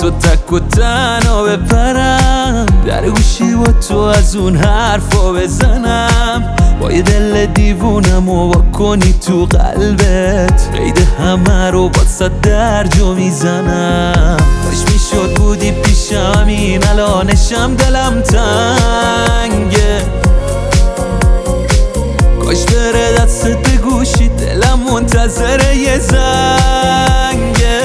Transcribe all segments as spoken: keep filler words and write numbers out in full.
شد تک و تنها بپرم در گوشی با تو از اون حرفا بزنم با یه دل دیوونم و با کنی تو قلبت قید همه رو با صد درجا میزنم کاش میشد بودی پیشم این الانشم دلم تنگه کاش بره دستت گوشی دلم منتظر یه زنگه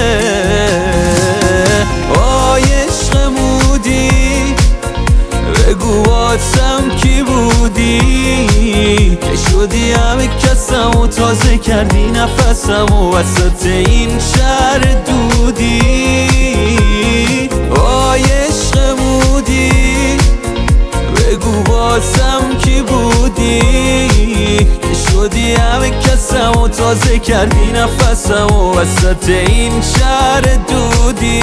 آی عشقمودی بگو واسم کی بودی که شدی همه کسم و تازه کردی نفسم و وسط این شهر دودی آی عشقمودی بگو واسم کی بودی که شدی همه کسم و تازه کردی نفسم و وسط این شهر دودی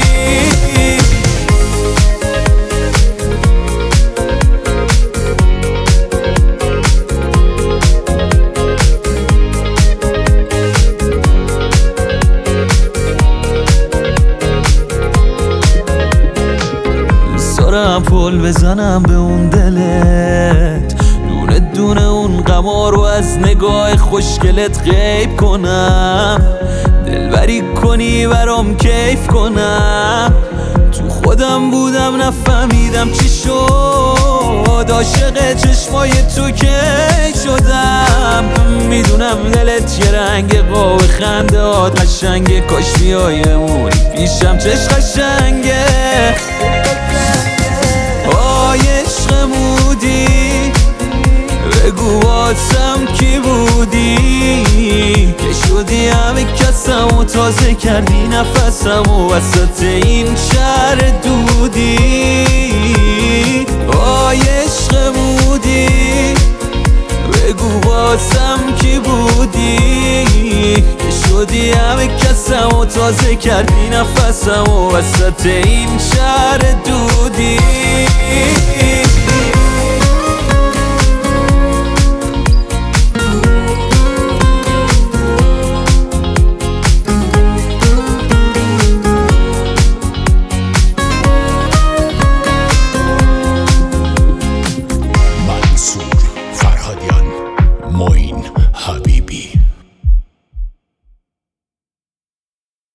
دارم پل بزنم به اون دلت دونه دونه اون غما رو از نگاه خوشگلت غیب کنم دلبری کنی برام کیف کنم تو خودم بودم نفهمیدم چی شد عاشق چشمای تو که شدم میدونم دلت یه رنگ قاب خنده هات قشنگه کاش بیای امونی پیشم چش قشنگه آی عشقمودی بگو واسم کی بودی که شدی همه کسم و تازه کردی نفسم و وسط این شهر دودی آی عشقمودی بگو واسم کی بودی که شدی همه کسم و تازه کردی نفسم و وسط این شهر دودی